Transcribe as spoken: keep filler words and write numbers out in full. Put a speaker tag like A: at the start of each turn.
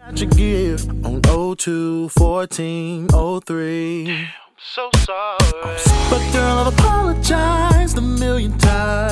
A: Got your gear on oh two fourteen oh three.
B: So sorry.
A: But girl, I've apologized a million times.